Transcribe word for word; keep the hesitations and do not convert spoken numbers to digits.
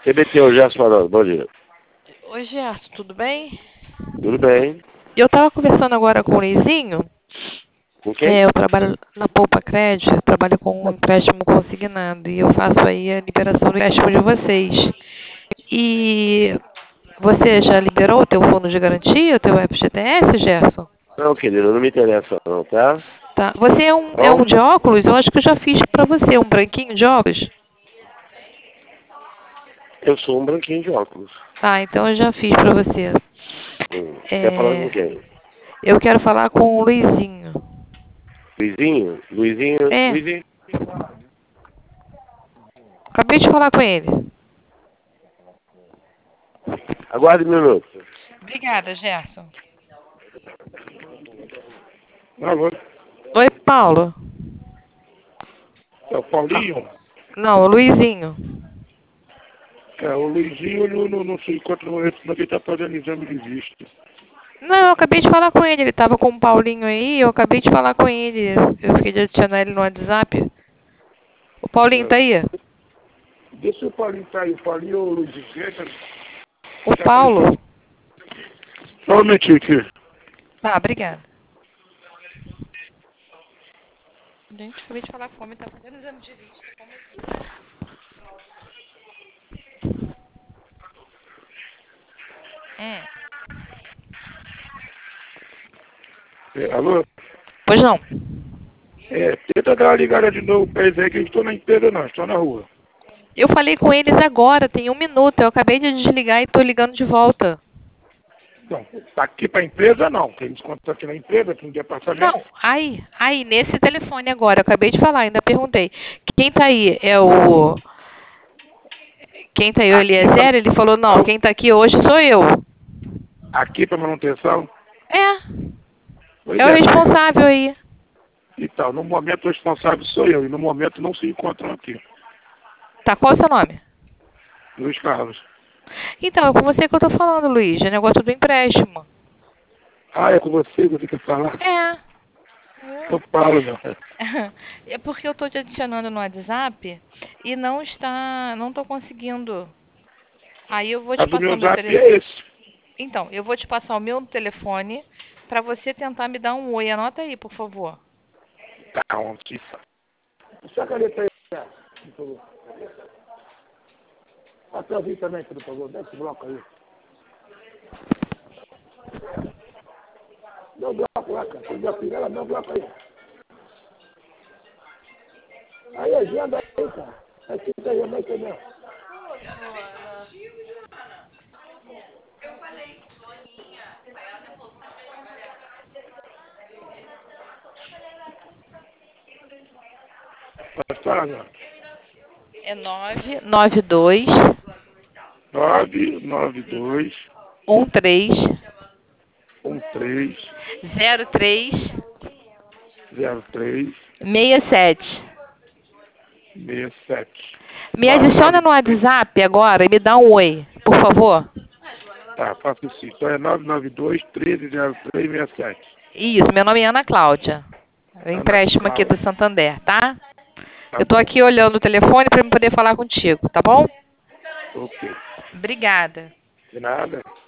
C B T, o Gerson falando, bom dia. Oi, Gerson, tudo bem? Tudo bem? Eu estava conversando agora com o Luizinho. Com quem? É, eu trabalho na Poupa Crédito, eu trabalho com um empréstimo consignado e eu faço aí a liberação do empréstimo de vocês. E você já liberou o teu fundo de garantia, o teu F G T S, Gerson? Não, querido, não me interessa não, tá? Tá. Você é um, é Bom, um de óculos? Eu acho que eu já fiz para você, um branquinho de óculos. eu sou um branquinho de óculos. Tá, então eu já fiz para você. Hum. Quer falar com É, quem? eu quero falar com o Luizinho. Luizinho? Luizinho? É, Luizinho? acabei de falar com ele. Aguarde um minuto. Obrigada, Gerson. Alô, Oi, Paulo. é o Paulinho. Não, o Luizinho. É, o Luizinho ele não, não, não se encontra no momento, mas ele está fazendo exame de vista. Não, eu acabei de falar com ele. Ele estava com o Paulinho aí, eu acabei de falar com ele. Eu fiquei de adicionar ele no WhatsApp. O Paulinho tá É. aí? Deixa o Paulinho tá aí, o Paulinho ou o Luizinho. Entra. O Paulo? Só um momentinho aqui. Tá, obrigada. Gente, acabei de falar com ele, tá fazendo exame de vista. Hum. É, alô? Pois não. É, tenta dar uma ligada de novo pra eles aí, que eu estou na empresa não, estou na rua. Eu falei com eles agora, tem um minuto. Eu acabei de desligar e tô ligando de volta. Não, tá aqui pra empresa não, que eles contam aqui na empresa, aqui no departamento. Não, aí, aí, nesse telefone agora, eu acabei de falar, ainda perguntei. Quem tá aí? É o... Quem tá aí, o Aqui pra, Eliezer? Ele falou, não, quem tá aqui hoje sou eu. aqui pra manutenção. É, Pois é o é, mas, responsável aí. então, no momento o responsável sou eu, e no momento não se encontram aqui. Tá, qual é o seu nome? Luiz Carlos. Então, é com você que eu tô falando, Luiz, é negócio do empréstimo. Ah, é com você que você quer falar? É. Eu falo, não. É porque eu tô te adicionando no WhatsApp e não está, não tô conseguindo. Aí eu vou te Mas o passar o meu meu zap telefone. é esse. Então, eu vou te passar o meu telefone pra você tentar me dar um oi. Anota aí, por favor. Tá, onde? Deixa a caneta aí, por favor. Papelzinho também, por favor. Dá esse bloco aí. Dá o bloco lá, cara. Tem bloco dela, dá o bloco aí. Aí, agenda aí, cara. É isso aí, eu não entendeu. Pode falar, não. É nove nove dois nove nove dois um três um três zero três zero três seis sete. seis sete. Me adiciona no WhatsApp agora e me dá um oi, por favor. Tá, faço sim. Então é nove nove dois, um três zero três seis sete. Isso, meu nome é Ana Cláudia. É o Ana empréstimo aqui Cláudia. do Santander, tá? Tá Eu tô bom. aqui olhando o telefone para eu poder falar contigo, tá bom? Ok. Obrigada. De nada.